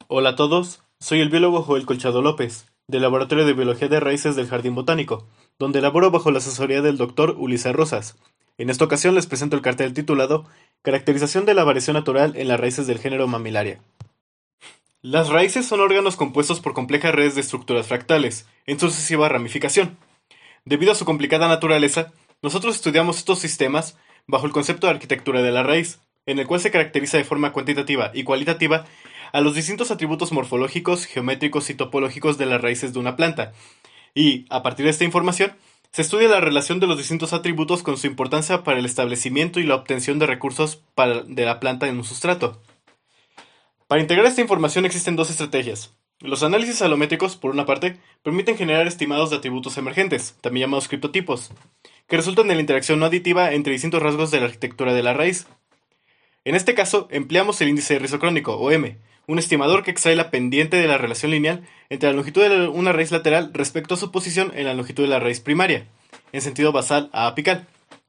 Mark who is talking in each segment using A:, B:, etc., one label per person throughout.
A: Hola a todos, soy el biólogo Joel Colchado López, del Laboratorio de Biología de Raíces del Jardín Botánico, donde laboro bajo la asesoría del Dr. Ulises Rosas. En esta ocasión les presento el cartel titulado Caracterización de la variación natural en las raíces del género Mamillaria. Las raíces son órganos compuestos por complejas redes de estructuras fractales, en sucesiva ramificación. Debido a su complicada naturaleza, nosotros estudiamos estos sistemas bajo el concepto de arquitectura de la raíz, en el cual se caracteriza de forma cuantitativa y cualitativa a los distintos atributos morfológicos, geométricos y topológicos de las raíces de una planta, y, a partir de esta información, se estudia la relación de los distintos atributos con su importancia para el establecimiento y la obtención de recursos de la planta en un sustrato. Para integrar esta información existen dos estrategias. Los análisis alométricos, por una parte, permiten generar estimados de atributos emergentes, también llamados criptotipos, que resultan de la interacción no aditiva entre distintos rasgos de la arquitectura de la raíz. En este caso, empleamos el índice rizocrónico, o M, un estimador que extrae la pendiente de la relación lineal entre la longitud de una raíz lateral respecto a su posición en la longitud de la raíz primaria, en sentido basal a apical.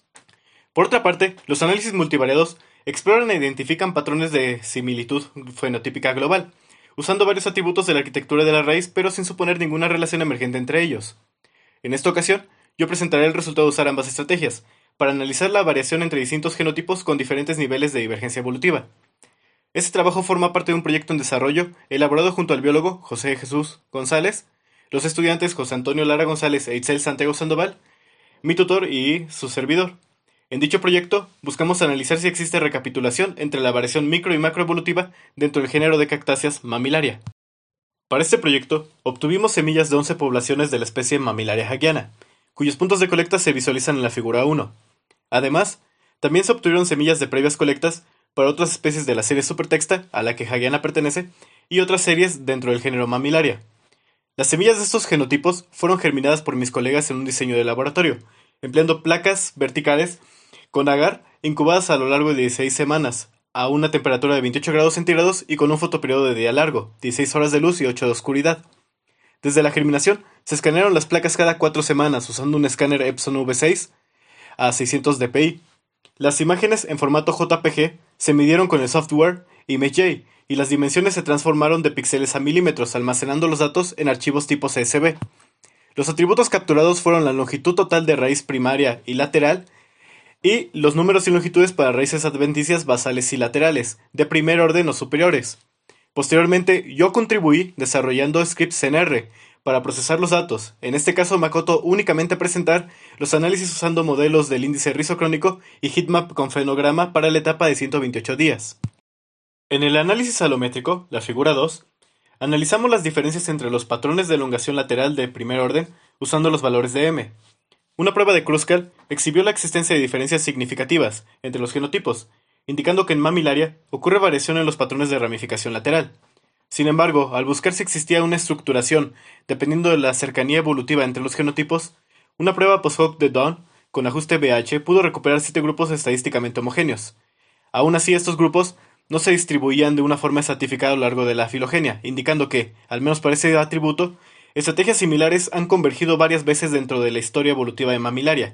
A: Por otra parte, los análisis multivariados exploran e identifican patrones de similitud fenotípica global, usando varios atributos de la arquitectura de la raíz, pero sin suponer ninguna relación emergente entre ellos. En esta ocasión, yo presentaré el resultado de usar ambas estrategias, para analizar la variación entre distintos genotipos con diferentes niveles de divergencia evolutiva. Este trabajo forma parte de un proyecto en desarrollo elaborado junto al biólogo José Jesús González, los estudiantes José Antonio Lara González e Itzel Santiago Sandoval, mi tutor y su servidor. En dicho proyecto, buscamos analizar si existe recapitulación entre la variación micro y macroevolutiva dentro del género de cactáceas Mamillaria. Para este proyecto, obtuvimos semillas de 11 poblaciones de la especie Mamillaria hagiana, cuyos puntos de colecta se visualizan en la figura 1. Además, también se obtuvieron semillas de previas colectas para otras especies de la serie Supertexta, a la que hagiana pertenece, y otras series dentro del género Mamillaria. Las semillas de estos genotipos fueron germinadas por mis colegas en un diseño de laboratorio, empleando placas verticales con agar incubadas a lo largo de 16 semanas, a una temperatura de 28 grados centígrados y con un fotoperiodo de día largo, 16 horas de luz y 8 de oscuridad. Desde la germinación, se escanearon las placas cada 4 semanas usando un escáner Epson V6 a 600 dpi. Las imágenes en formato JPG se midieron con el software ImageJ y las dimensiones se transformaron de píxeles a milímetros, almacenando los datos en archivos tipo CSV. Los atributos capturados fueron la longitud total de raíz primaria y lateral y los números y longitudes para raíces adventicias basales y laterales, de primer orden o superiores. Posteriormente, yo contribuí desarrollando scripts en R para procesar los datos. En este caso me acoto únicamente a presentar los análisis usando modelos del índice rizocrónico y heatmap con fenograma para la etapa de 128 días. En el análisis alométrico, la figura 2, analizamos las diferencias entre los patrones de elongación lateral de primer orden usando los valores de M. Una prueba de Kruskal exhibió la existencia de diferencias significativas entre los genotipos, indicando que en Mamillaria ocurre variación en los patrones de ramificación lateral. Sin embargo, al buscar si existía una estructuración dependiendo de la cercanía evolutiva entre los genotipos, una prueba post-hoc de Dunn con ajuste BH pudo recuperar 7 grupos estadísticamente homogéneos. Aún así, estos grupos no se distribuían de una forma estratificada a lo largo de la filogenia, indicando que, al menos para ese atributo, estrategias similares han convergido varias veces dentro de la historia evolutiva de Mamillaria.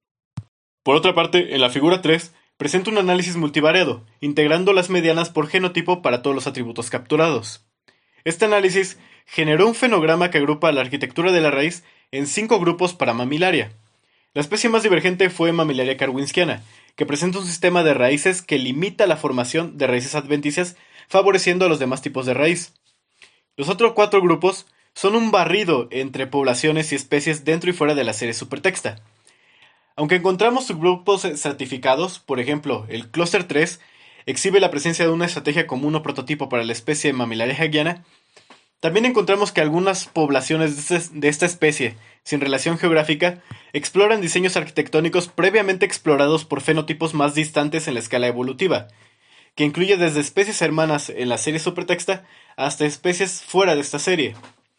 A: Por otra parte, en la figura 3, presento un análisis multivariado, integrando las medianas por genotipo para todos los atributos capturados. Este análisis generó un fenograma que agrupa la arquitectura de la raíz en 5 grupos para Mamillaria. La especie más divergente fue Mamillaria karwinskiana, que presenta un sistema de raíces que limita la formación de raíces adventicias, favoreciendo a los demás tipos de raíz. Los otros 4 grupos son un barrido entre poblaciones y especies dentro y fuera de la serie Supertexta. Aunque encontramos subgrupos estratificados, por ejemplo, el clúster 3 exhibe la presencia de una estrategia común o prototipo para la especie Mamillaria hagiana, también encontramos que algunas poblaciones de esta especie, sin relación geográfica, exploran diseños arquitectónicos previamente explorados por fenotipos más distantes en la escala evolutiva, que incluye desde especies hermanas en la serie Supertexta hasta especies fuera de esta serie.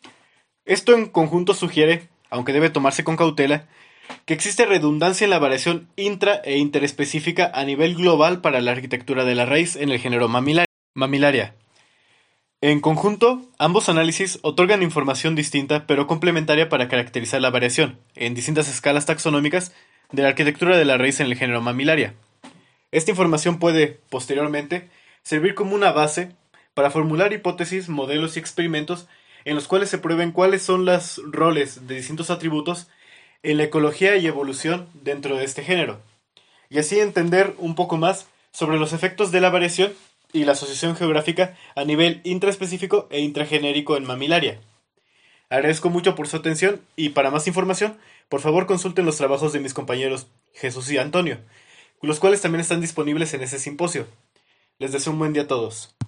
A: Esto en conjunto sugiere, aunque debe tomarse con cautela, que existe redundancia en la variación intra- e interespecífica a nivel global para la arquitectura de la raíz en el género Mamillaria. En conjunto, ambos análisis otorgan información distinta pero complementaria para caracterizar la variación, en distintas escalas taxonómicas, de la arquitectura de la raíz en el género Mamillaria. Esta información puede, posteriormente, servir como una base para formular hipótesis, modelos y experimentos en los cuales se prueben cuáles son los roles de distintos atributos en la ecología y evolución dentro de este género, y así entender un poco más sobre los efectos de la variación y la asociación geográfica a nivel intraespecífico e intragenérico en mamilaria. Agradezco mucho por su atención y para más información, por favor consulten los trabajos de mis compañeros Jesús y Antonio, los cuales también están disponibles en ese simposio. Les deseo un buen día a todos.